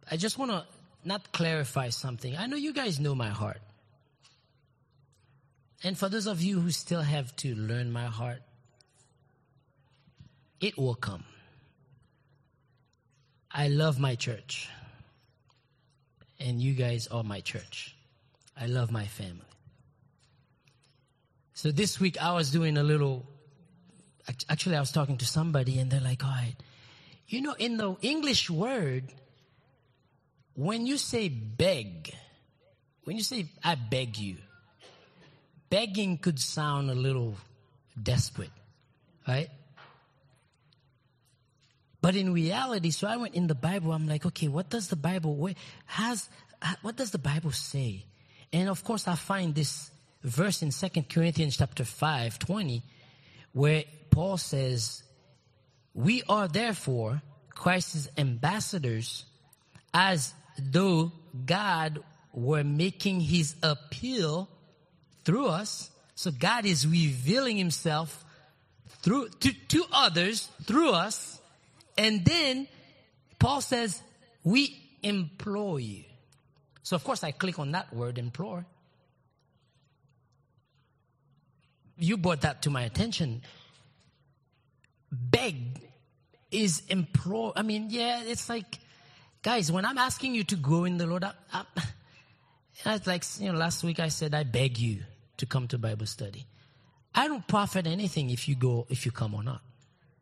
I just want to not clarify something. I know you guys know my heart. And for those of you who still have to learn my heart, it will come. I love my church. And you guys are my church. I love my family. So this week I was doing actually I was talking to somebody and they're like, all right, you know, in the English word, when you say beg, when you say I beg you, begging could sound a little desperate, right? But in reality, so I went in the Bible, I'm like, okay, what does the Bible say? And of course, I find this verse in 2 Corinthians chapter 5:20, where Paul says, we are therefore Christ's ambassadors, as though God were making his appeal through us. So God is revealing himself to others through us. And then Paul says, we implore you. So of course I click on that word, implore. You brought that to my attention. Beg is implore. I mean, yeah, it's like, guys, when I'm asking you to grow in the Lord, it's like, you know, last week I said, I beg you to come to Bible study. I don't profit anything if you come or not.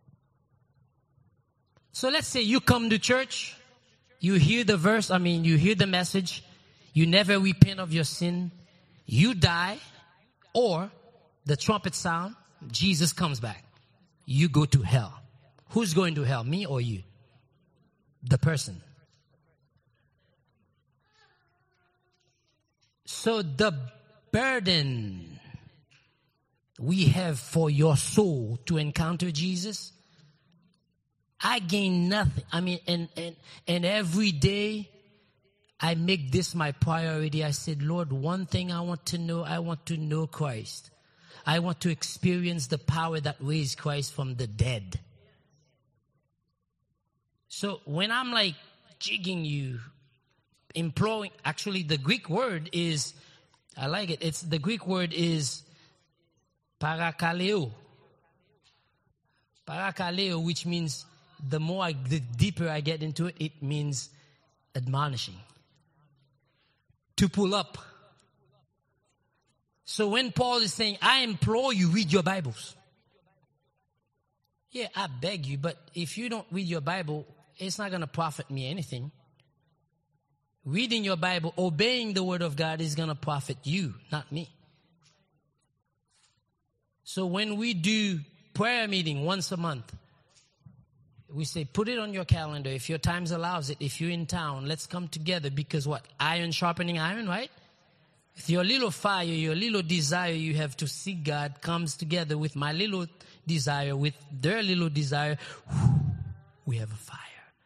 So let's say you come to church, you hear the verse, you hear the message, you never repent of your sin, you die, or the trumpet sound, Jesus comes back. You go to hell. Who's going to hell, me or you? The person. So the burden we have for your soul to encounter Jesus, I gain nothing. And every day I make this my priority. I said, Lord, one thing I want to know Christ. I want to experience the power that raised Christ from the dead. So when I'm like jigging you, imploring, actually the Greek word is, I like it. The Greek word is parakaleo. Parakaleo, which means the deeper I get into it, it means admonishing. To pull up. So when Paul is saying, I implore you, read your Bibles. Yeah, I beg you, but if you don't read your Bible, it's not going to profit me anything. Reading your Bible, obeying the word of God is going to profit you, not me. So when we do prayer meeting once a month, we say, put it on your calendar. If your times allows it, if you're in town, let's come together because what? Iron sharpening iron, right? With your little fire, your little desire you have to see God comes together with my little desire, with their little desire. We have a fire.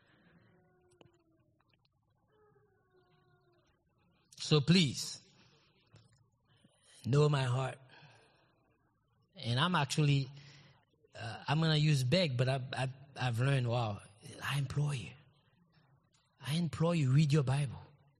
So please, know my heart. And I'm actually, I'm going to use beg, but I've learned, wow, I implore you, read your Bible.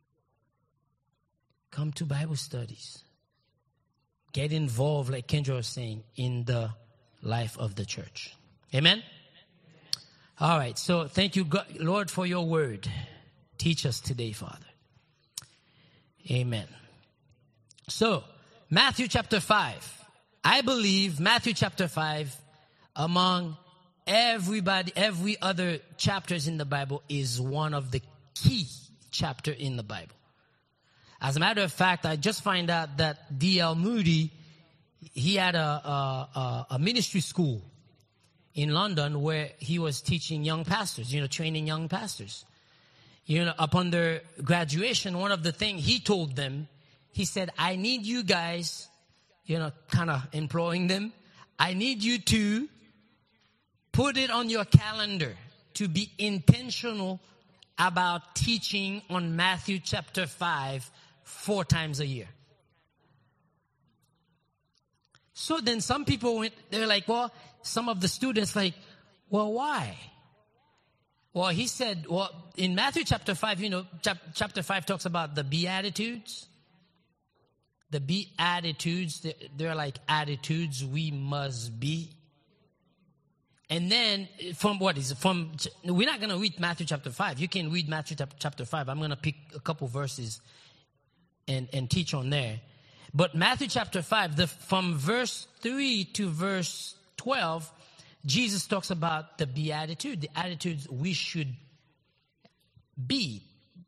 Come to Bible studies. Get involved, like Kendra was saying, in the life of the church. Amen? All right, so thank you, God, Lord, for your word. Teach us today, Father. Amen. So, Matthew chapter 5. I believe Matthew chapter 5, among every other chapters in the Bible, is one of the key chapter in the Bible. As a matter of fact, I just find out that D.L. Moody, he had a ministry school in London where he was teaching young pastors, training young pastors. Upon their graduation, one of the things he told them, he said, I need you guys, kind of imploring them, I need you to put it on your calendar to be intentional about teaching on Matthew chapter 5 4 times a year. So then some people they're like, well, some of the students like, well, why? Well, he said, in Matthew chapter 5, chapter 5 talks about the Beatitudes. The Beatitudes, they're like attitudes we must be. And then we're not going to read Matthew chapter 5. You can read Matthew chapter 5. I'm going to pick a couple verses and teach on there. But Matthew chapter 5, from verse 3 to verse 12, Jesus talks about the Beatitude, the attitudes we should be.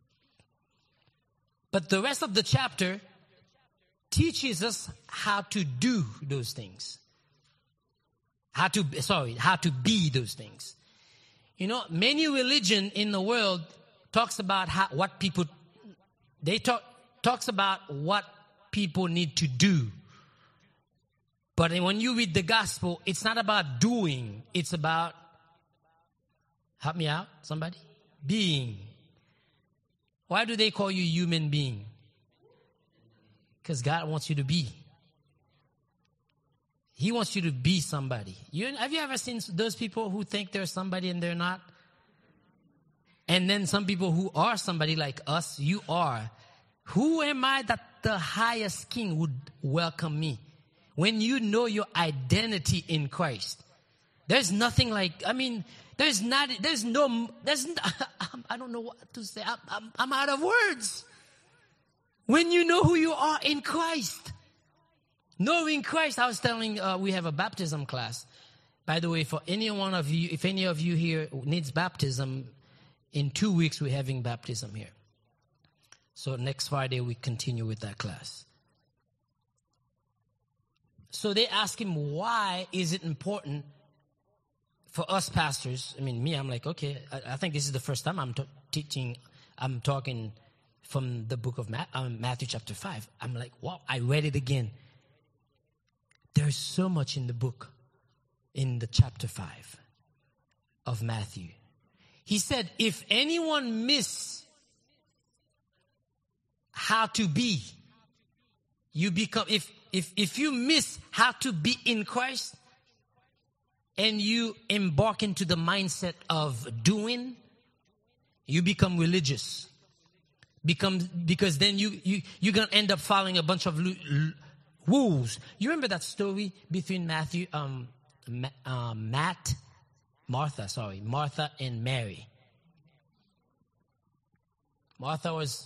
But the rest of the chapter teaches us how to do those things. How to be those things. Many religion in the world talks about talks about what people need to do. But when you read the gospel, it's not about doing. It's about, help me out, somebody? Being. Why do they call you human being? Because God wants you to be. He wants you to be somebody. Have you ever seen those people who think they're somebody and they're not? And then some people who are somebody like us, you are. Who am I that the highest king would welcome me? When you know your identity in Christ. There's nothing like, I don't know what to say. I'm out of words. When you know who you are in Christ. Knowing Christ, I was telling, we have a baptism class. By the way, for any one of you, if any of you here needs baptism, in 2 weeks we're having baptism here. So next Friday we continue with that class. So they ask him, why is it important for us pastors? I'm like, okay, I think this is the first time I'm talking from the book of Matthew chapter 5. I'm like, wow, I read it again. There's so much in the book, in the chapter 5 of Matthew. He said, if anyone miss how to be, you become, if you miss how to be in Christ and you embark into the mindset of doing, you become religious. Because then you're going to end up following a bunch of rules. You remember that story between Martha and Mary. Martha was,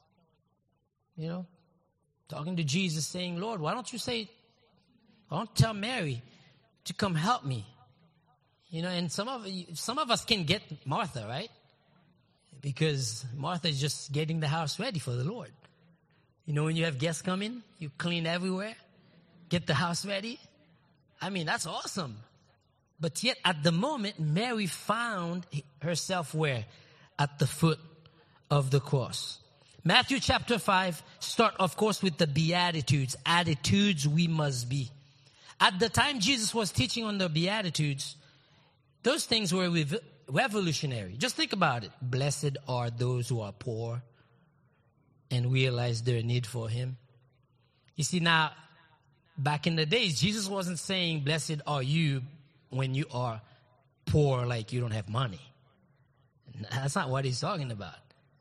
talking to Jesus saying, Lord, why don't you tell Mary to come help me? And some of us can get Martha, right? Because Martha is just getting the house ready for the Lord. When you have guests coming, you clean everywhere, get the house ready. That's awesome. But yet at the moment, Mary found herself where? At the foot of the cross. Matthew chapter 5 start, of course, with the Beatitudes, attitudes we must be. At the time Jesus was teaching on the Beatitudes, those things were revolutionary. Just think about it. Blessed are those who are poor and realize their need for him. You see, now, back in the days, Jesus wasn't saying, blessed are you when you are poor, like you don't have money. That's not what he's talking about.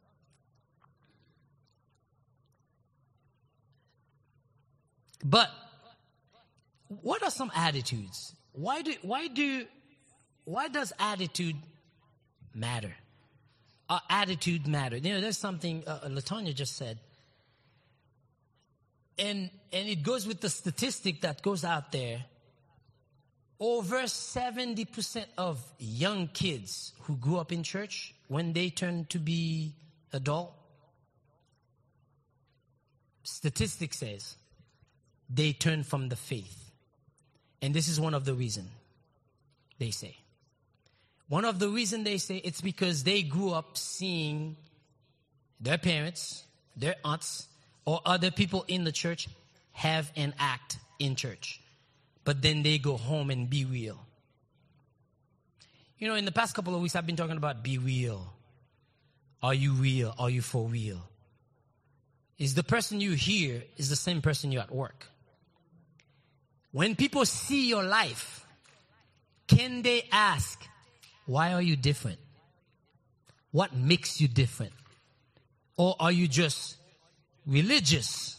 But what are some attitudes? Why does attitude matter? Our attitude matter. There's something LaTonya just said. And it goes with the statistic that goes out there. Over 70% of young kids who grew up in church, when they turn to be adult, statistics says they turn from the faith. And this is one of the reasons, they say. One of the reasons they say it's because they grew up seeing their parents, their aunts, or other people in the church have and act in church. But then they go home and be real. In the past couple of weeks, I've been talking about be real. Are you real? Are you for real? Is the person you hear is the same person you're at work? When people see your life, can they ask, why are you different? What makes you different? Or are you just religious?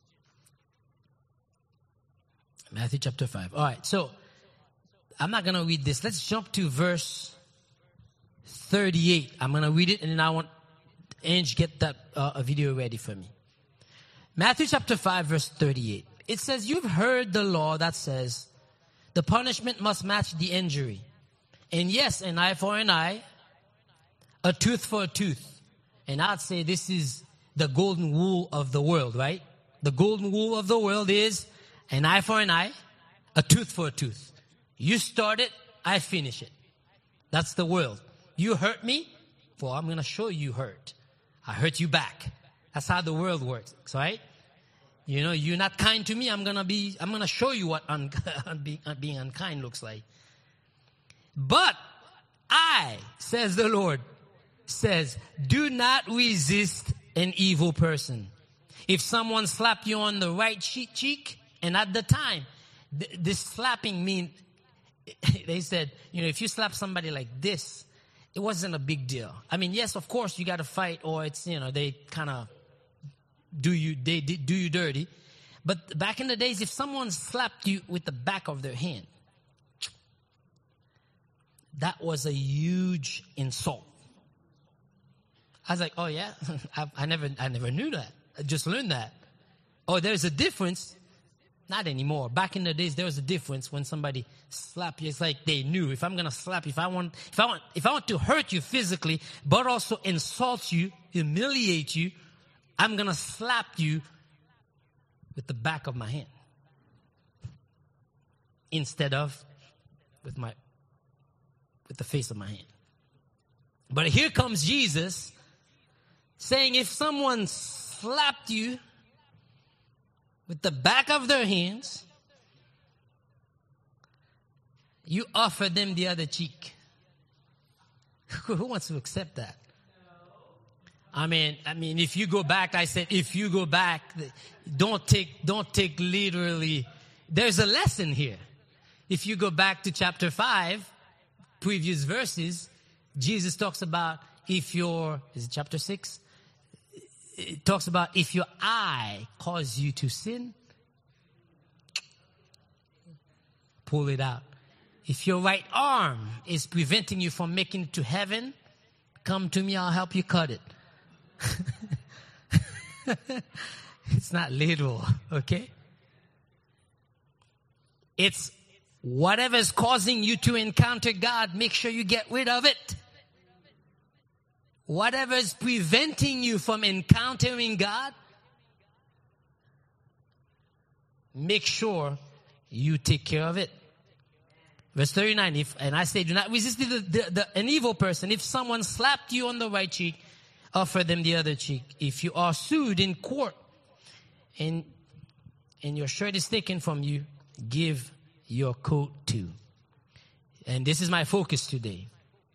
Matthew chapter 5. All right, so I'm not going to read this. Let's jump to verse 38. I'm going to read it, and then I want Ange get that video ready for me. Matthew chapter 5, verse 38. It says, you've heard the law that says the punishment must match the injury. And yes, an eye for an eye, a tooth for a tooth. And I'd say this is the golden rule of the world, right? The golden rule of the world is an eye for an eye, a tooth for a tooth. You start it, I finish it. That's the world. You hurt me, well, I'm going to show you hurt. I hurt you back. That's how the world works, right? You know, you're not kind to me, I'm going to show you what being unkind looks like. But I, says the Lord, says, do not resist an evil person. If someone slapped you on the right cheek, and at the time, this slapping mean, they said, you know, if you slap somebody like this, it wasn't a big deal. I mean, yes, of course, you got to fight, or it's, you know, they kind of do you dirty. But back in the days, if someone slapped you with the back of their hand, that was a huge insult. I was like, oh yeah, I never knew that. I just learned that. Oh, there's a difference. Not anymore. Back in the days, there was a difference when somebody slapped you. It's like they knew, if I'm going to slap you, if I want to hurt you physically, but also insult you, humiliate you, I'm going to slap you with the back of my hand instead of with the face of my hand. But here comes Jesus saying, if someone slapped you with the back of their hands, you offer them the other cheek. Who wants to accept that? I mean, if you go back, I said, if you go back, don't take literally. There's a lesson here. If you go back to chapter 5, previous verses, Jesus talks about is it chapter 6? It talks about if your eye causes you to sin, pull it out. If your right arm is preventing you from making it to heaven, come to me, I'll help you cut it. It's not literal, okay? It's whatever's causing you to encounter God, make sure you get rid of it. Whatever is preventing you from encountering God, make sure you take care of it. Verse 39, and I say, do not resist an evil person. If someone slapped you on the right cheek, offer them the other cheek. If you are sued in court and your shirt is taken from you, give your coat too. And this is my focus today.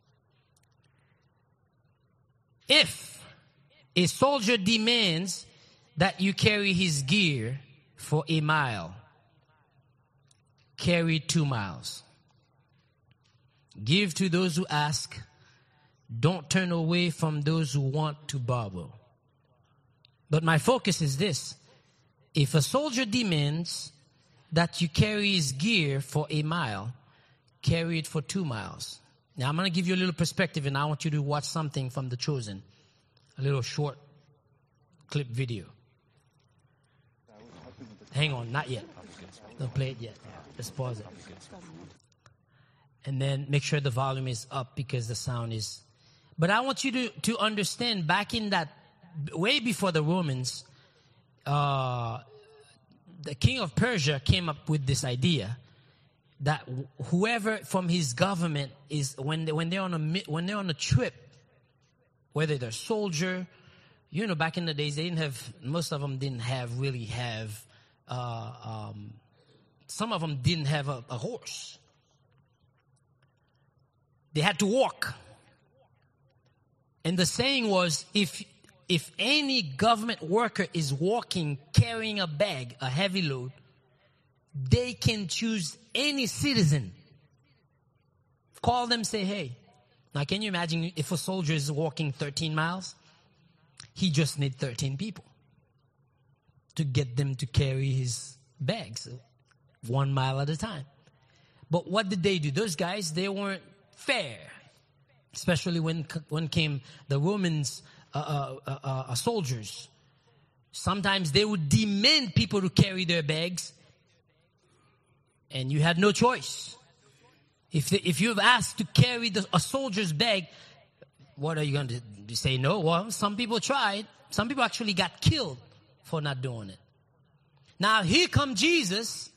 If a soldier demands that you carry his gear for a mile, carry 2 miles. Give to those who ask. Don't turn away from those who want to borrow. But my focus is this. If a soldier demands that you carry his gear for a mile, carry it for 2 miles. Now, I'm going to give you a little perspective, and I want you to watch something from The Chosen. A little short clip video. Hang on, not yet. Don't play it yet. Just pause it. And then make sure the volume is up because the sound is... But I want you to understand, back in that, way before the Romans, the king of Persia came up with this idea that whoever from his government is when they're on a trip, whether they're soldier, you know, back in the days most of them didn't really have. Some of them didn't have a horse. They had to walk. And the saying was, if any government worker is walking, carrying a bag, a heavy load, they can choose any citizen. Call them, say, hey, Now, can you imagine if a soldier is walking 13 miles? He just needs 13 people to get them to carry his bags 1 mile at a time. But what did they do? Those guys, they weren't fair. Especially when came the Romans soldiers. Sometimes they would demand people to carry their bags, and you had no choice. If you've asked to carry a soldier's bag, what are you going to do? Say no? Well, some people tried. Some people actually got killed for not doing it. Now here come Jesus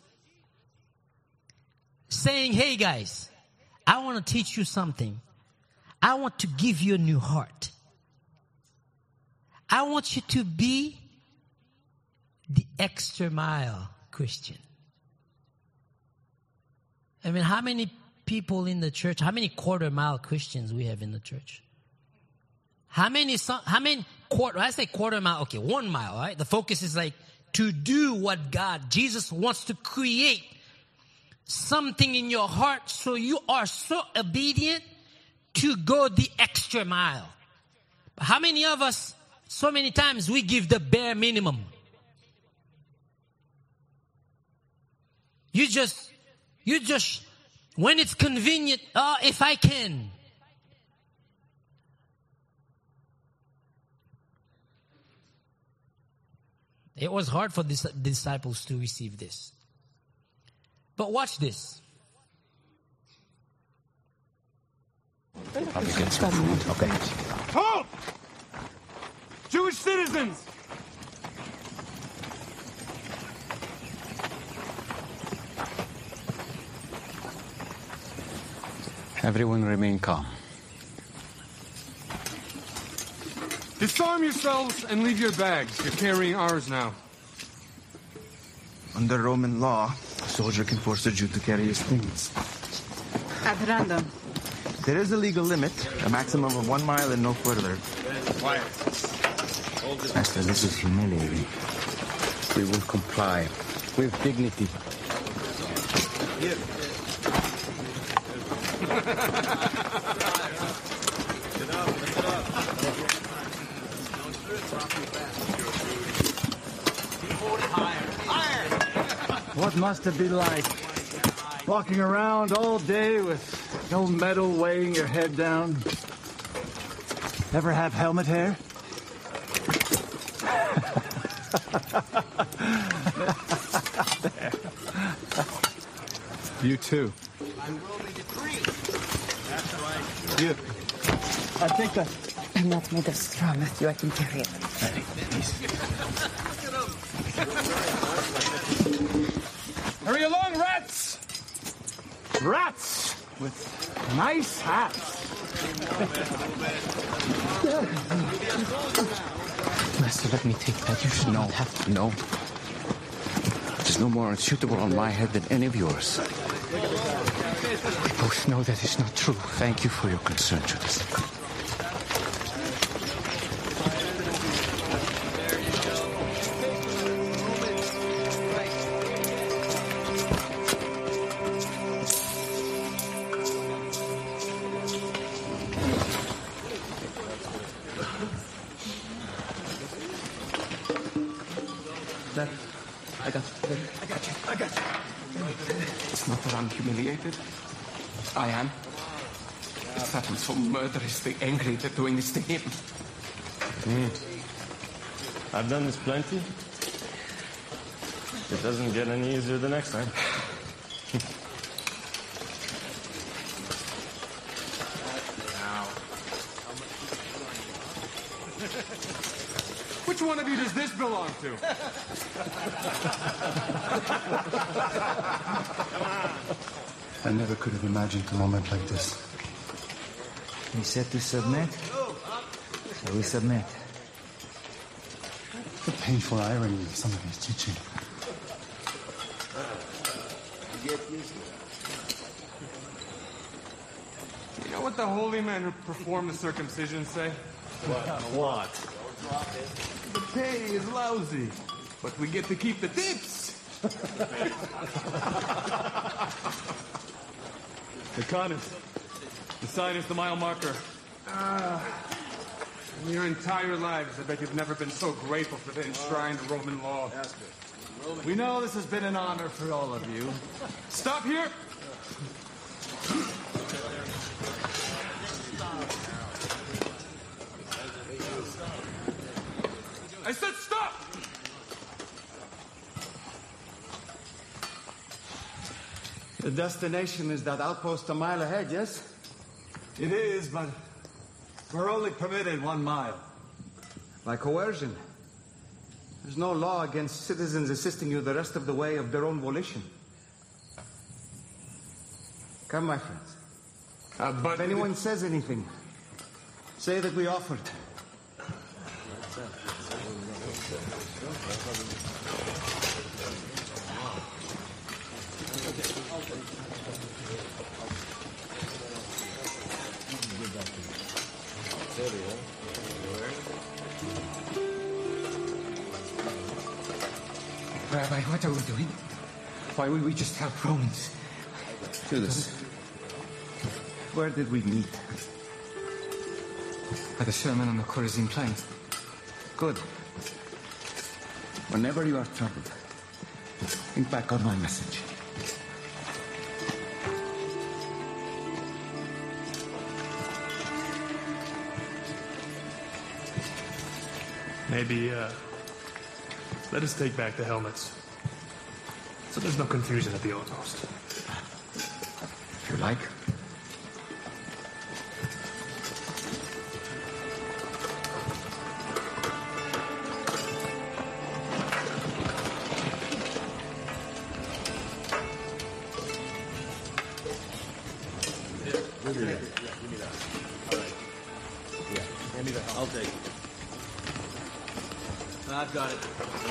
saying, hey guys, I want to teach you something. I want to give you a new heart. I want you to be the extra mile Christian. I mean, how many people in the church, how many quarter mile Christians we have in the church? I say quarter mile, okay, 1 mile, right? The focus is like to do what Jesus wants to create something in your heart so you are so obedient to go the extra mile. But how many of us, so many times we give the bare minimum? You just, when it's convenient, if I can. It was hard for the disciples to receive this. But watch this. I'll get some food. Okay. Halt! Jewish citizens! Everyone remain calm. Disarm yourselves and leave your bags. You're carrying ours now. Under Roman law, a soldier can force a Jew to carry his things. At random. There is a legal limit, a maximum of 1 mile and no further. Quiet. Master, this is humiliating. We will comply with dignity. What must it be like? Walking around all day with no medal weighing your head down? Ever have helmet hair? You too. You. I think that... I'm not made of straw, Matthew. I can carry it. Hurry along, rats! Rats with nice hats. Master, let me take that. You should not have to. No. It is no more unsuitable on my head than any of yours. We both know that is not true. Thank you for your concern, Judas. I got you. It's not that I'm humiliated. I am. It's that I'm so murderously angry they're doing this to him. I've done this plenty. It doesn't get any easier the next time. Which one of you does this belong to? I never could have imagined a moment like this. He said to submit, so we submit. The painful irony of some of his teaching. You know what the holy men who perform the circumcision say? What? The pay is lousy, but we get to keep the tips. The Connors. The sign is the mile marker. In your entire lives, I bet you've never been so grateful for the enshrined Roman law. We know this has been an honor for all of you. Stop here! I said stop! The destination is that outpost a mile ahead, yes? It is, but we're only permitted 1 mile. By coercion. There's no law against citizens assisting you the rest of the way of their own volition. Come, my friends. But If anyone says anything, say that we offered. Rabbi, what are we doing? Why would we just help Romans? Judas, where did we meet? At the Sermon on the Chorazin Plain. Good. Whenever you are troubled, think back on my message. Maybe, let us take back the helmets. So there's no confusion at the outpost. If you like. I'll take it. I've got it.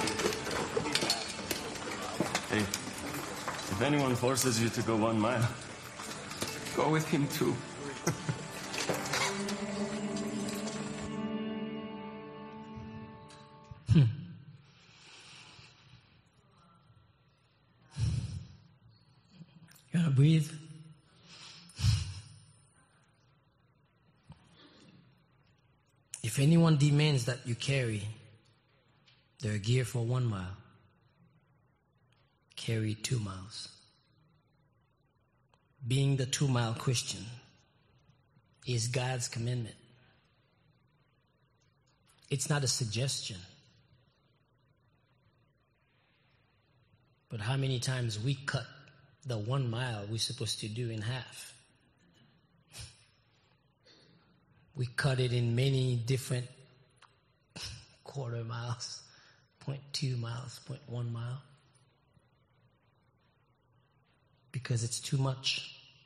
Hey, if anyone forces you to go 1 mile, Go with him too. You want to breathe? If anyone demands that you carry their gear for 1 mile, carry 2 miles. Being the 2-mile Christian is God's commandment. It's not a suggestion. But how many times we cut the 1 mile we're supposed to do in half? We cut it in many different quarter miles, 0.2 miles, 0.1 mile. Because it's too much.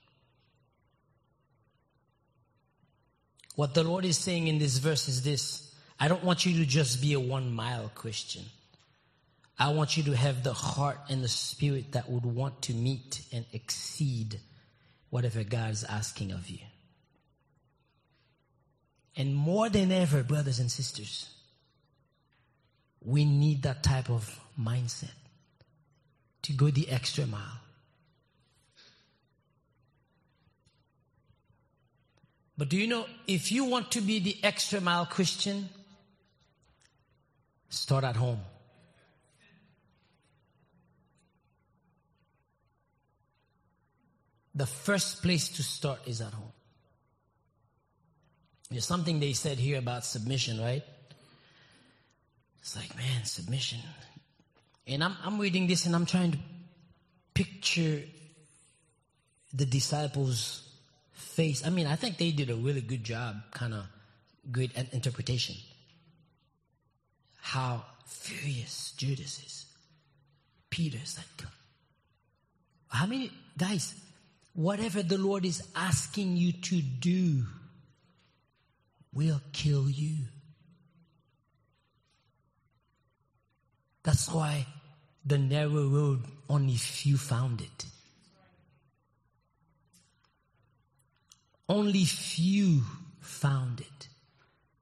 What the Lord is saying in this verse is this: I don't want you to just be a 1 mile Christian. I want you to have the heart and the spirit that would want to meet and exceed whatever God is asking of you. And more than ever, brothers and sisters, we need that type of mindset to go the extra mile. But do you know, if you want to be the extra mile Christian, start at home. The first place to start is at home. There's something they said here about submission, right? It's like, man, submission. And I'm reading this and I'm trying to picture the disciples' face. I mean, I think they did a really good job, kind of great interpretation. How furious Judas is. Peter's like, how many, guys, whatever the Lord is asking you to do will kill you. That's why the narrow road, only few found it. Only few found it.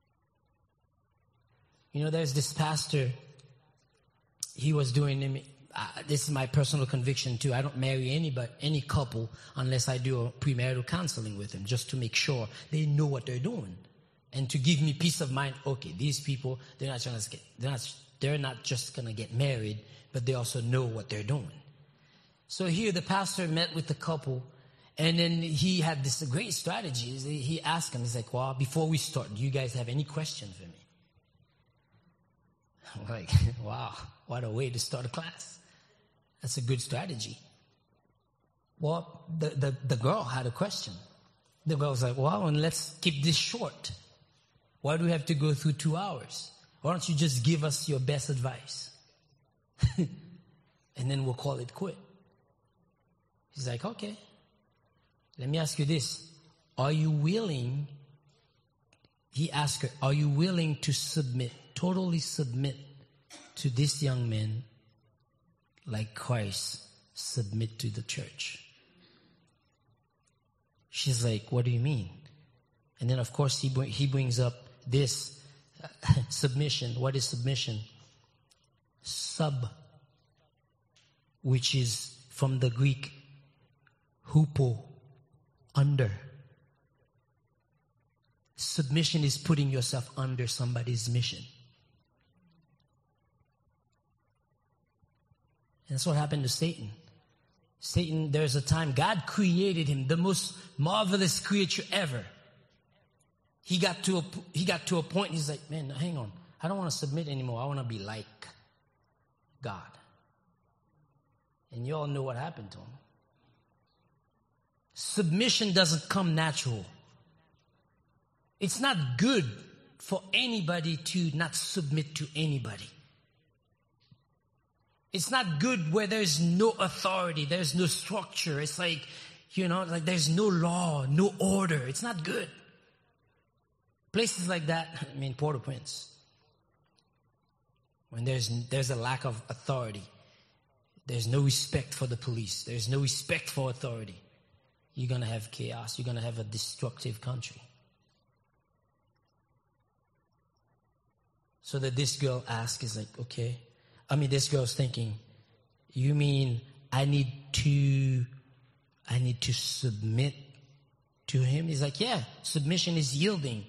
You know, there's this pastor, he was doing, this is my personal conviction too. I don't marry any couple unless I do a premarital counseling with them, just to make sure they know what they're doing, and to give me peace of mind. Okay, these people, they're not just gonna get married, but they also know what they're doing. So here the pastor met with the couple, and then he had this great strategy. He asked them, he's like, well, before we start, do you guys have any questions for me? I'm like, wow, what a way to start a class. That's a good strategy. Well, the girl had a question. The girl was like, well, and let's keep this short. Why do we have to go through 2 hours? Why don't you just give us your best advice? And then we'll call it quit. He's like, okay. Let me ask you this. Are you willing, he asked her, are you willing to submit, totally submit to this young man like Christ submit to the church? She's like, what do you mean? And then of course he brings up this submission. What is submission? Sub, which is from the Greek hupo, under. Submission is putting yourself under somebody's mission. And that's what happened to Satan. Satan, there's a time God created him, the most marvelous creature ever. He got to a point, he's like, man, hang on. I don't want to submit anymore. I want to be like God. And you all know what happened to him. Submission doesn't come natural. It's not good for anybody to not submit to anybody. It's not good where there's no authority, there's no structure. It's like, like there's no law, no order. It's not good. Places like that, Port-au-Prince, when there's a lack of authority, there's no respect for the police, there's no respect for authority, you're going to have chaos. You're going to have a destructive country. So that this girl asks is like, okay. This girl's thinking, you mean I need to submit to him? He's like, yeah, submission is yielding.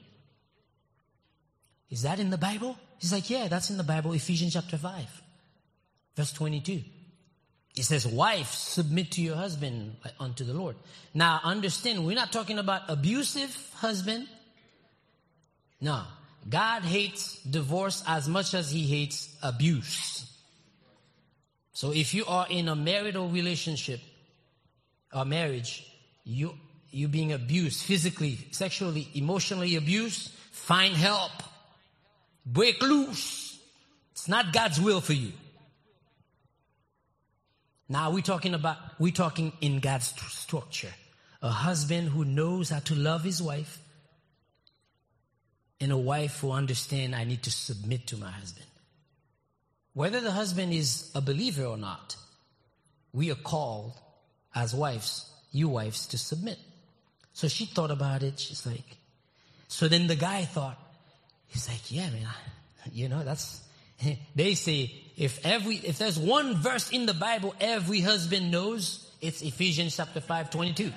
Is that in the Bible? He's like, yeah, that's in the Bible, Ephesians chapter 5, verse 22. It says, wife, submit to your husband unto the Lord. Now, understand, we're not talking about abusive husband. No. God hates divorce as much as he hates abuse. So if you are in a marital relationship or marriage, you being abused, physically, sexually, emotionally abused, find help. Break loose. It's not God's will for you. Now we're talking in God's structure. A husband who knows how to love his wife, and a wife who understands I need to submit to my husband. Whether the husband is a believer or not, we are called as wives, you wives, to submit. So she thought about it. She's like, so then the guy thought, he's like, yeah, man, that's, they say if there's one verse in the Bible every husband knows, it's Ephesians chapter 5:22.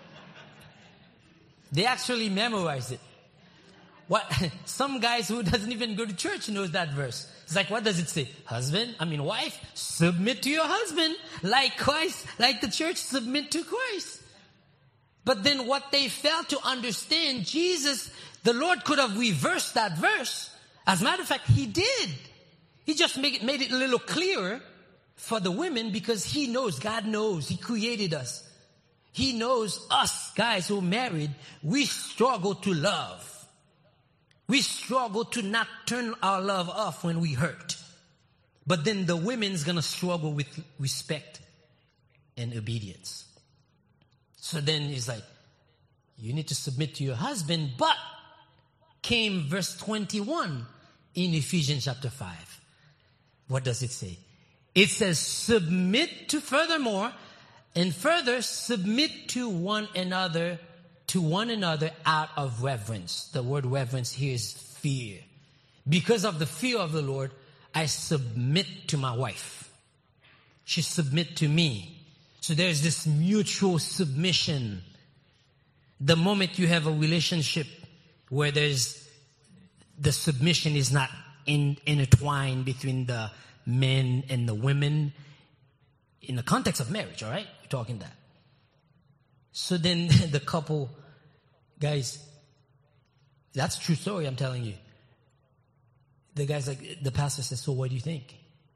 They actually memorized it. What some guys who doesn't even go to church knows that verse. It's like, what does it say? Wife, submit to your husband like Christ, like the church submit to Christ. But then what they failed to understand, the Lord could have reversed that verse. As a matter of fact, he did. He just made it a little clearer for the women because he knows, God knows, he created us. He knows us guys who are married, we struggle to love. We struggle to not turn our love off when we hurt. But then the women's gonna struggle with respect and obedience. So then he's like, you need to submit to your husband, but came verse 21 in Ephesians chapter 5. What does it say? It says, submit to furthermore, and further submit to one another out of reverence. The word reverence here is fear. Because of the fear of the Lord, I submit to my wife. she submit to me. So there's this mutual submission. The moment you have a relationship where there's the submission is not intertwined between the men and the women in the context of marriage, all right? We're talking that. So then the couple, guys, that's a true story, I'm telling you. The guy's like, the pastor says, so what do you think?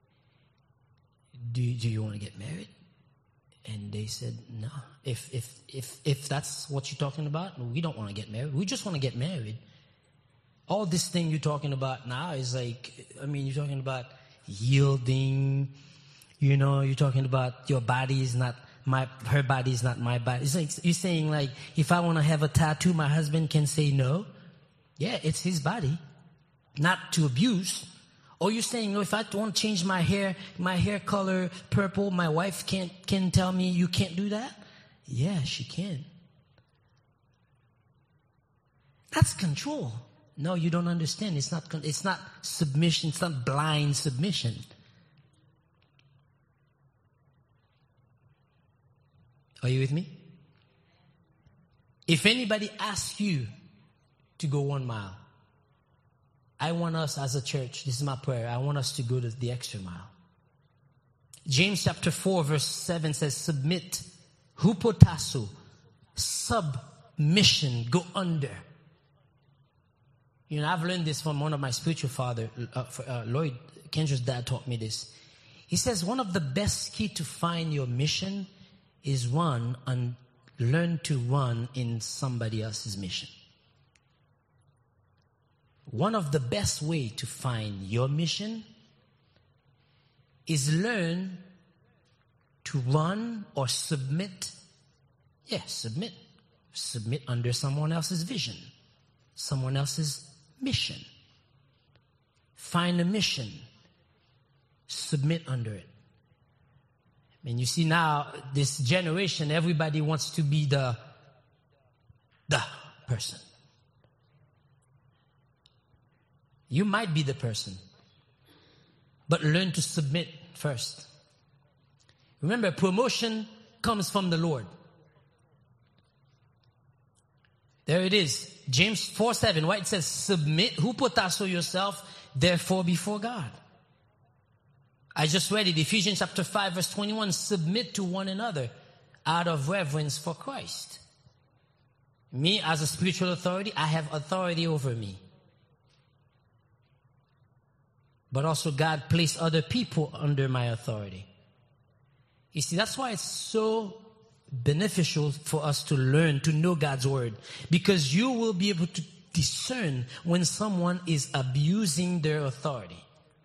Do you want to get married? And they said, no. If that's what you're talking about, we don't want to get married. We just want to get married. All this thing you're talking about now is like, I mean, you're talking about yielding, you know, you're talking about your body is not her body is not my body. It's like, you're saying like, if I want to have a tattoo, my husband can say no. Yeah, it's his body, not to abuse. Or you're saying, no, if I want to change my hair color purple, my wife can tell me you can't do that? Yeah, she can. That's control. No, you don't understand. It's not submission. It's not blind submission. Are you with me? If anybody asks you to go 1 mile, I want us as a church, this is my prayer, I want us to go to the extra mile. James chapter 4 verse 7 says, submit, hupotasso, submission, go under. You know, I've learned this from one of my spiritual father, Lloyd, Kendra's dad taught me this. He says one of the best key to find your mission is learn to run in somebody else's mission. One of the best way to find your mission is learn to run or submit. Yeah, submit. Submit under someone else's vision, someone else's mission. Find a mission. Submit under it. I mean, you see now, this generation, everybody wants to be the person. You might be the person, but learn to submit first. Remember, promotion comes from the Lord. There it is. James 4:7, right? It says, submit, hupotasso yourself, therefore before God. I just read it, Ephesians chapter 5 verse 21, submit to one another out of reverence for Christ. Me as a spiritual authority, I have authority over me. But also God placed other people under my authority. You see, that's why it's so beneficial for us to learn, to know God's word. Because you will be able to discern when someone is abusing their authority.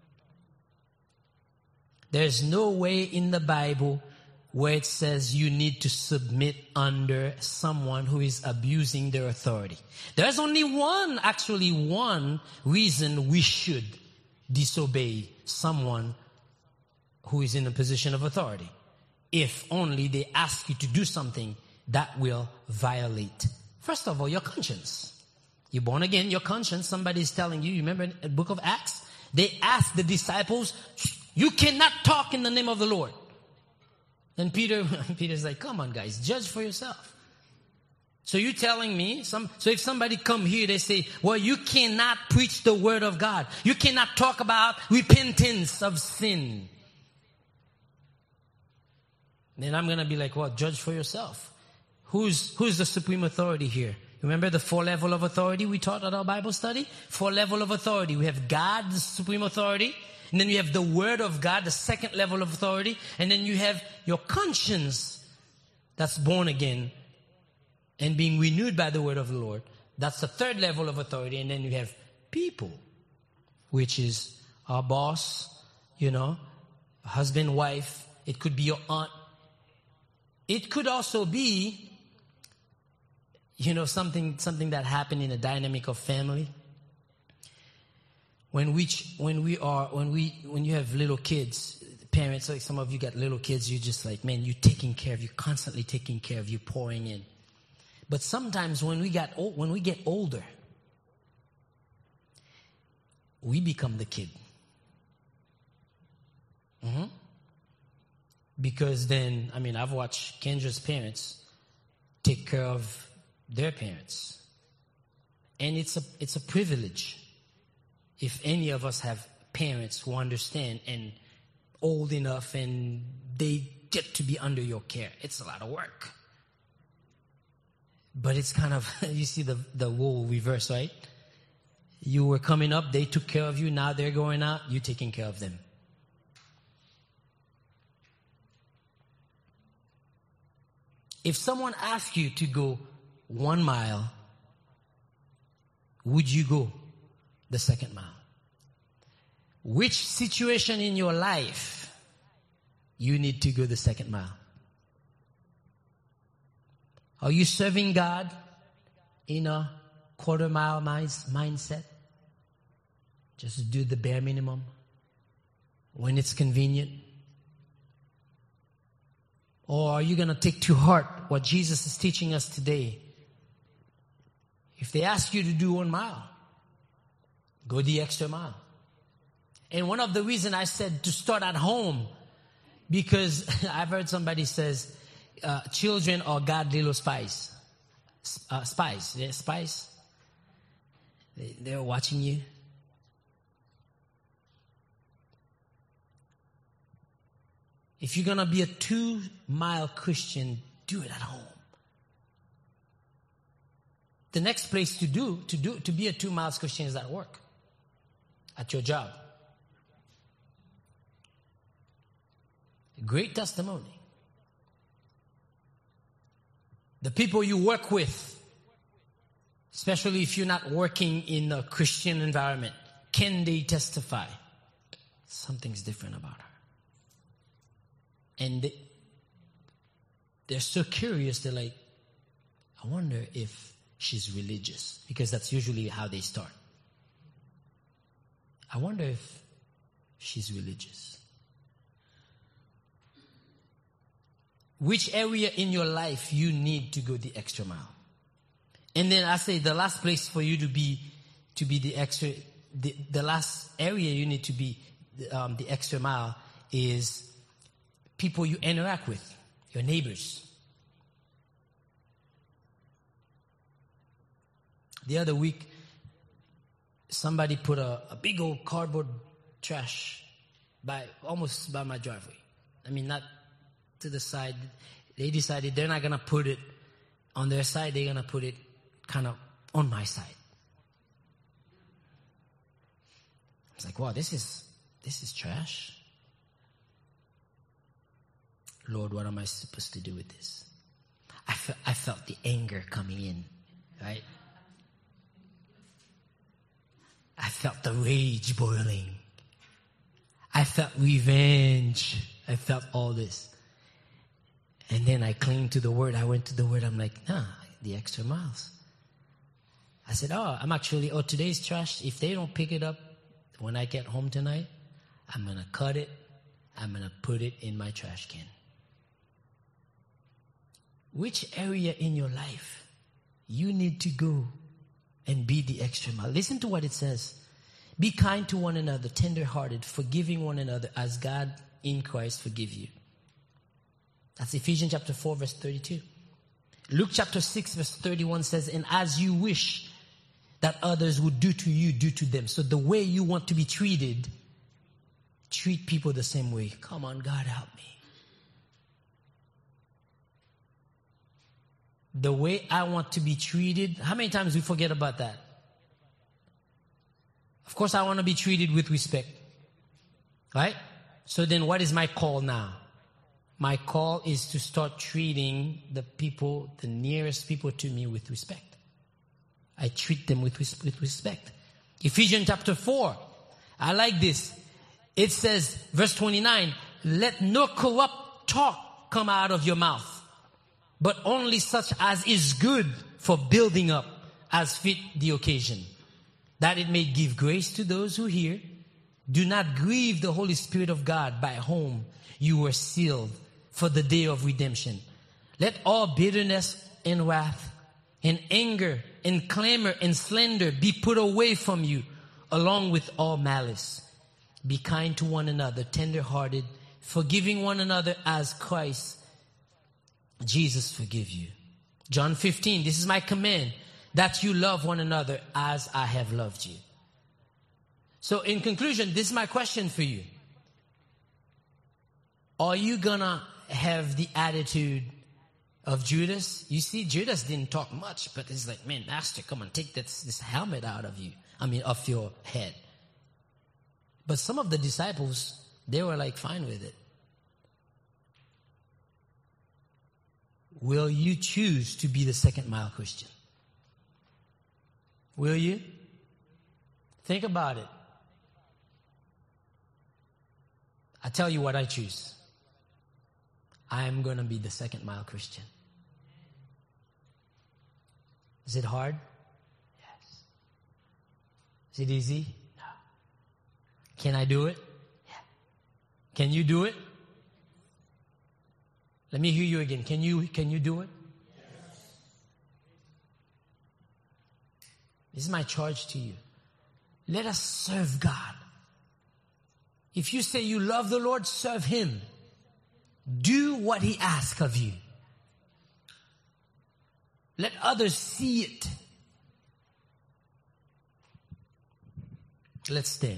There's no way in the Bible where it says you need to submit under someone who is abusing their authority. There's only one reason we should disobey someone who is in a position of authority. If only they ask you to do something that will violate, first of all, your conscience. You're born again, your conscience, somebody is telling you, remember in the book of Acts? They asked the disciples, you cannot talk in the name of the Lord. And Peter's like, come on guys, judge for yourself. So you're telling me, so if somebody come here, they say, well, you cannot preach the word of God. You cannot talk about repentance of sin. Then I'm going to be like, well, judge for yourself. Who's the supreme authority here? Remember the 4 levels of authority we taught at our Bible study? 4 levels of authority. We have God, the supreme authority. And then you have the word of God, the 2nd level of authority. And then you have your conscience that's born again and being renewed by the word of the Lord. That's the 3rd level of authority. And then you have people, which is our boss, husband, wife. It could be your aunt. It could also be, something that happened in a dynamic of family. When you have little kids, parents, like some of you got little kids, you're just like, man, you're constantly taking care of, you're pouring in. But sometimes when we get older, we become the kid. Because then, I've watched Kendra's parents take care of their parents. And it's a privilege if any of us have parents who understand and old enough and they get to be under your care. It's a lot of work. But it's kind of, you see the role reverse, right? You were coming up, they took care of you, now they're going out, you're taking care of them. If someone asked you to go 1 mile, would you go the 2nd mile? Which situation in your life you need to go the 2nd mile? Are you serving God in a quarter-mile mindset? Just do the bare minimum when it's convenient? Or are you going to take to heart what Jesus is teaching us today? If they ask you to do 1 mile, go the extra mile. And one of the reasons I said to start at home, because I've heard somebody says, children are God's little spies. Spies. Yeah, spies. They're watching you. If you're going to be a 2-mile Christian, do it at home. The next place to be a 2 miles Christian is at work, at your job. Great testimony. The people you work with, especially if you're not working in a Christian environment, can they testify? Something's different about her. And they're so curious, they're like, I wonder if she's religious, because that's usually how they start. I wonder if she's religious. Which area in your life you need to go the extra mile? And then I say the last place for you to be the last area you need to be the extra mile is people you interact with, your neighbors. The other week, somebody put a big old cardboard trash almost by my driveway. Not to the side. They decided they're not going to put it on their side. They're going to put it kind of on my side. I was like, wow, this is trash. Lord, what am I supposed to do with this? I felt the anger coming in, right? I felt the rage boiling. I felt revenge. I felt all this. And then I clinged to the word. I went to the word. I'm like, the extra miles. I said, today's trash. If they don't pick it up when I get home tonight, I'm going to cut it. I'm going to put it in my trash can. Which area in your life you need to go and be the extra mile? Listen to what it says. Be kind to one another, tender-hearted, forgiving one another as God in Christ forgive you. That's Ephesians chapter 4, verse 32. Luke chapter 6, verse 31 says, and as you wish that others would do to you, do to them. So the way you want to be treated, treat people the same way. Come on, God, help me. The way I want to be treated. How many times we forget about that? Of course, I want to be treated with respect. Right? So then what is my call now? My call is to start treating the people, the nearest people to me, with respect. I treat them with respect. Ephesians chapter 4. I like this. It says, verse 29, let no corrupt talk come out of your mouth, but only such as is good for building up as fit the occasion, that it may give grace to those who hear. Do not grieve the Holy Spirit of God, by whom you were sealed for the day of redemption. Let all bitterness and wrath and anger and clamor and slander be put away from you, along with all malice. Be kind to one another, tender-hearted, forgiving one another as Christ Jesus forgive you. John 15, this is my command, that you love one another as I have loved you. So in conclusion, this is my question for you. Are you gonna have the attitude of Judas? You see, Judas didn't talk much, but it's like, man, Master, come on, take this helmet out of you. Off your head. But some of the disciples, they were like fine with it. Will you choose to be the second mile Christian? Will you? Think about it. I tell you what I choose. I am going to be the second mile Christian. Is it hard? Yes. Is it easy? No. Can I do it? Yeah. Can you do it? Let me hear you again. Can you do it? Yes. This is my charge to you. Let us serve God. If you say you love the Lord, serve Him. Do what He asks of you. Let others see it. Let's stand.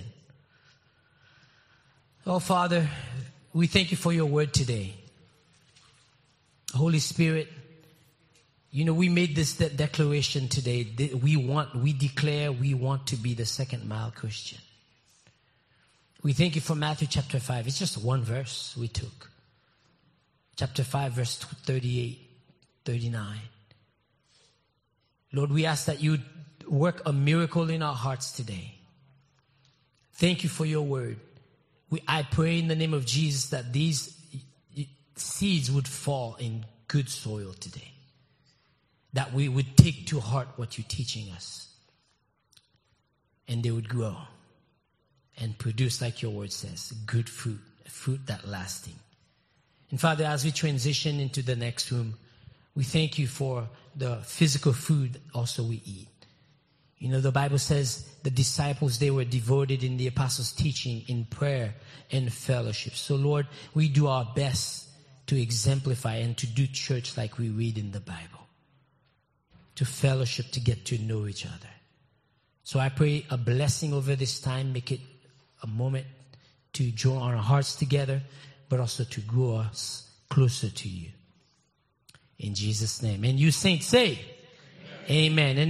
Oh, Father, we thank you for your word today. Holy Spirit, we made this declaration today. We declare we want to be the second mile Christian. We thank you for Matthew chapter 5. It's just one verse we took. Chapter 5, verse 38, 39. Lord, we ask that you work a miracle in our hearts today. Thank you for your word. I pray in the name of Jesus that these seeds would fall in good soil today. That we would take to heart what you're teaching us. And they would grow and produce, like your word says, good fruit, fruit that lasting. And Father, as we transition into the next room, we thank you for the physical food also we eat. The Bible says the disciples, they were devoted in the apostles' teaching, in prayer and fellowship. So Lord, we do our best to exemplify and to do church like we read in the Bible. To fellowship, to get to know each other. So I pray a blessing over this time. Make it a moment to join our hearts together, but also to grow us closer to you. In Jesus' name. And you saints say, Amen. Amen.